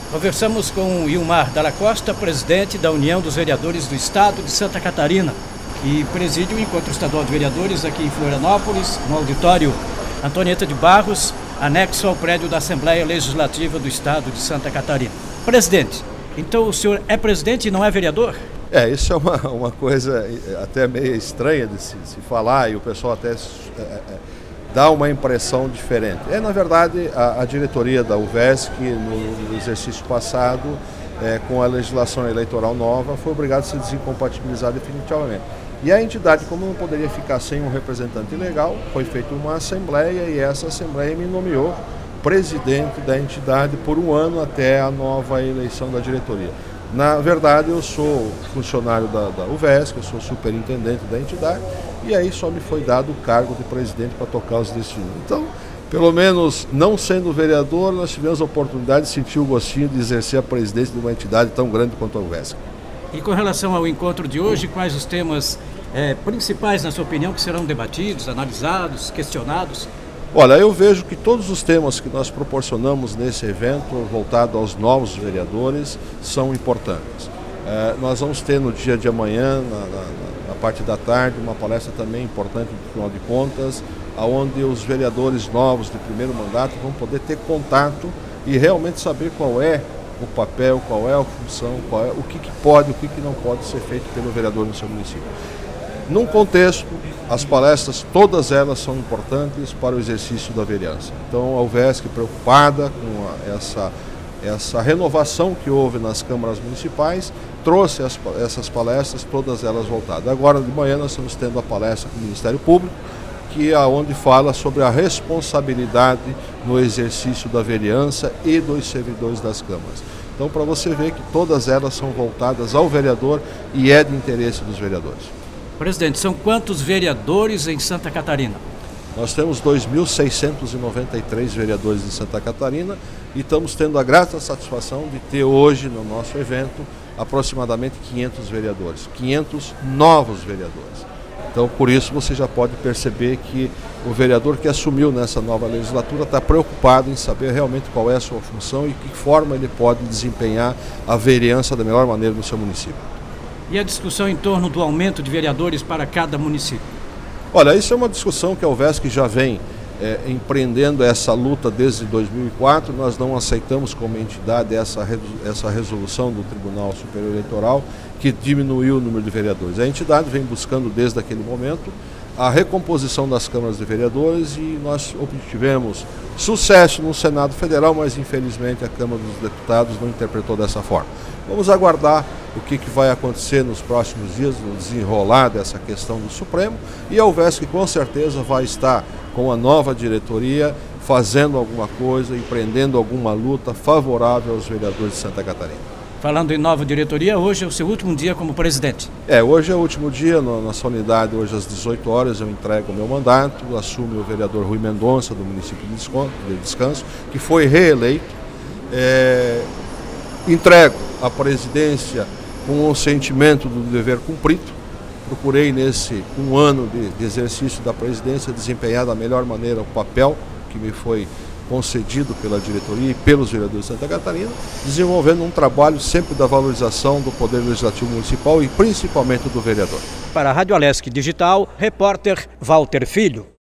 Conversamos com Ilmar Dalla Costa, presidente da União dos Vereadores do Estado de Santa Catarina, que preside o Encontro Estadual de Vereadores aqui em Florianópolis, no auditório Antonieta de Barros, anexo ao prédio da Assembleia Legislativa do Estado de Santa Catarina. Presidente, então o senhor é presidente e não é vereador? Isso é uma coisa até meio estranha de se falar, e o pessoal até dá uma impressão diferente. Na verdade, a diretoria da UVESC, no exercício passado, com a legislação eleitoral nova, foi obrigada a se desincompatibilizar definitivamente. E a entidade, como não poderia ficar sem um representante legal, foi feita uma assembleia, e essa assembleia me nomeou presidente da entidade por um ano até a nova eleição da diretoria. Na verdade, eu sou funcionário da UVESC, eu sou superintendente da entidade, e aí só me foi dado o cargo de presidente para tocar os destinos. Então, pelo menos não sendo vereador, nós tivemos a oportunidade de sentir o gostinho de exercer a presidência de uma entidade tão grande quanto a UVESC. E com relação ao encontro de hoje, quais os temas principais, na sua opinião, que serão debatidos, analisados, questionados? Olha, eu vejo que todos os temas que nós proporcionamos nesse evento, voltado aos novos vereadores, são importantes. Nós vamos ter no dia de amanhã, na parte da tarde, uma palestra também importante, no final de contas, onde os vereadores novos de primeiro mandato vão poder ter contato e realmente saber qual é o papel, qual é a função, o que pode, o que não pode ser feito pelo vereador no seu município. Num contexto, as palestras, todas elas são importantes para o exercício da vereança. Então, a UVESC, preocupada com essa renovação que houve nas câmaras municipais, trouxe essas palestras, todas elas voltadas. Agora de manhã nós estamos tendo a palestra com o Ministério Público, que é onde fala sobre a responsabilidade no exercício da vereança e dos servidores das câmaras. Então, para você ver que todas elas são voltadas ao vereador e é de interesse dos vereadores. Presidente, são quantos vereadores em Santa Catarina? Nós temos 2.693 vereadores em Santa Catarina e estamos tendo a grata satisfação de ter hoje no nosso evento aproximadamente 500 vereadores, 500 novos vereadores. Então, por isso, você já pode perceber que o vereador que assumiu nessa nova legislatura está preocupado em saber realmente qual é a sua função e que forma ele pode desempenhar a vereança da melhor maneira no seu município. E a discussão em torno do aumento de vereadores para cada município? Olha, isso é uma discussão que a UVESC já vem empreendendo essa luta desde 2004. Nós não aceitamos como entidade essa resolução do Tribunal Superior Eleitoral que diminuiu o número de vereadores. A entidade vem buscando desde aquele momento a recomposição das câmaras de vereadores e nós obtivemos sucesso no Senado Federal, mas infelizmente a Câmara dos Deputados não interpretou dessa forma. Vamos aguardar o que vai acontecer nos próximos dias, no desenrolar dessa questão do Supremo, e a UVESC com certeza vai estar com a nova diretoria fazendo alguma coisa, empreendendo alguma luta favorável aos vereadores de Santa Catarina. Falando em nova diretoria, hoje é o seu último dia como presidente. Hoje é o último dia, na nossa unidade, hoje às 18 horas eu entrego o meu mandato, assume o vereador Rui Mendonça, do município de Descanso, que foi reeleito. Entrego a presidência com o sentimento do dever cumprido. Procurei nesse um ano de exercício da presidência desempenhar da melhor maneira o papel que me foi concedido pela diretoria e pelos vereadores de Santa Catarina, desenvolvendo um trabalho sempre da valorização do Poder Legislativo Municipal e principalmente do vereador. Para a Rádio Alesc Digital, repórter Walter Filho.